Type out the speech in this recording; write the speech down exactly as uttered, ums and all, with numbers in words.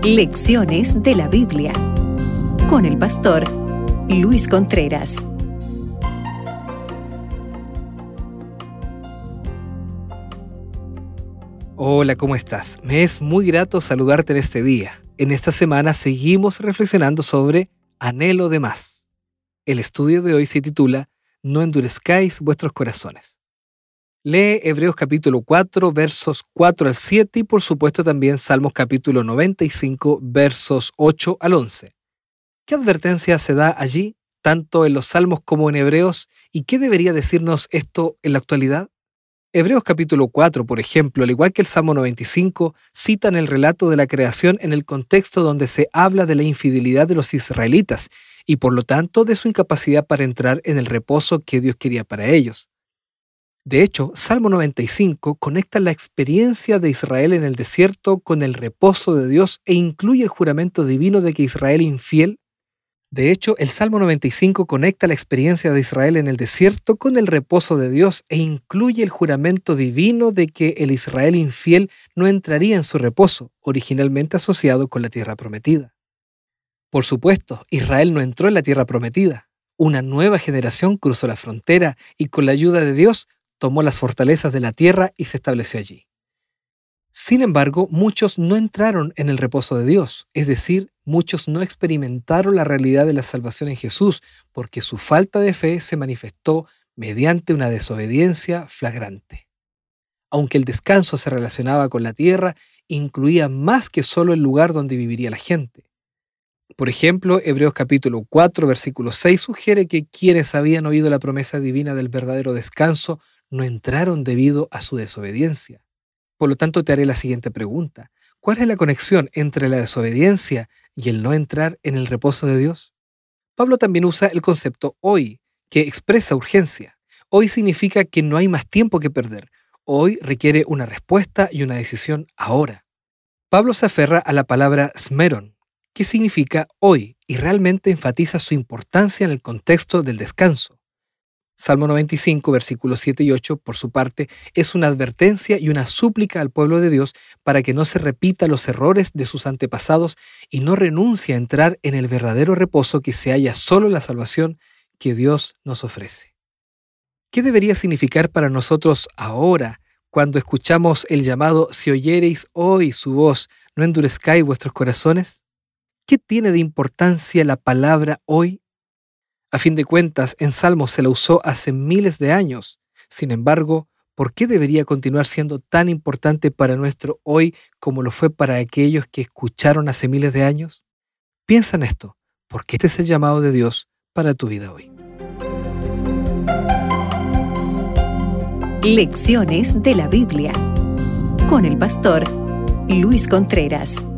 Lecciones de la Biblia con el pastor Luis Contreras. Hola, ¿cómo estás? Me es muy grato saludarte en este día. En esta semana seguimos reflexionando sobre anhelo de más. El estudio de hoy se titula No endurezcáis vuestros corazones. Lee Hebreos capítulo cuatro, versos cuatro al siete y por supuesto también Salmos capítulo noventa y cinco, versos ocho al once. ¿Qué advertencia se da allí, tanto en los Salmos como en Hebreos, y qué debería decirnos esto en la actualidad? Hebreos capítulo cuatro, por ejemplo, al igual que el Salmo noventa y cinco, citan el relato de la creación en el contexto donde se habla de la infidelidad de los israelitas y por lo tanto de su incapacidad para entrar en el reposo que Dios quería para ellos. De hecho, Salmo noventa y cinco conecta la experiencia de Israel en el desierto con el reposo de Dios e incluye el juramento divino de que Israel infiel. De hecho, el Salmo noventa y cinco conecta la experiencia de Israel en el desierto con el reposo de Dios e incluye el juramento divino de que el Israel infiel no entraría en su reposo, originalmente asociado con la tierra prometida. Por supuesto, Israel no entró en la tierra prometida. Una nueva generación cruzó la frontera y con la ayuda de Dios tomó las fortalezas de la tierra y se estableció allí. Sin embargo, muchos no entraron en el reposo de Dios, es decir, muchos no experimentaron la realidad de la salvación en Jesús porque su falta de fe se manifestó mediante una desobediencia flagrante. Aunque el descanso se relacionaba con la tierra, incluía más que solo el lugar donde viviría la gente. Por ejemplo, Hebreos capítulo cuatro, versículo seis sugiere que quienes habían oído la promesa divina del verdadero descanso no entraron debido a su desobediencia. Por lo tanto, te haré la siguiente pregunta. ¿Cuál es la conexión entre la desobediencia y el no entrar en el reposo de Dios? Pablo también usa el concepto hoy, que expresa urgencia. Hoy significa que no hay más tiempo que perder. Hoy requiere una respuesta y una decisión ahora. Pablo se aferra a la palabra smeron, que significa hoy, y realmente enfatiza su importancia en el contexto del descanso. Salmo noventa y cinco, versículos siete y ocho, por su parte, es una advertencia y una súplica al pueblo de Dios para que no se repita los errores de sus antepasados y no renuncie a entrar en el verdadero reposo que se halla solo en la salvación que Dios nos ofrece. ¿Qué debería significar para nosotros ahora cuando escuchamos el llamado «Si oyereis hoy su voz, no endurezcáis vuestros corazones»? ¿Qué tiene de importancia la palabra hoy? A fin de cuentas, en Salmos se la usó hace miles de años. Sin embargo, ¿por qué debería continuar siendo tan importante para nuestro hoy como lo fue para aquellos que escucharon hace miles de años? Piensa en esto, porque este es el llamado de Dios para tu vida hoy. Lecciones de la Biblia con el pastor Luis Contreras.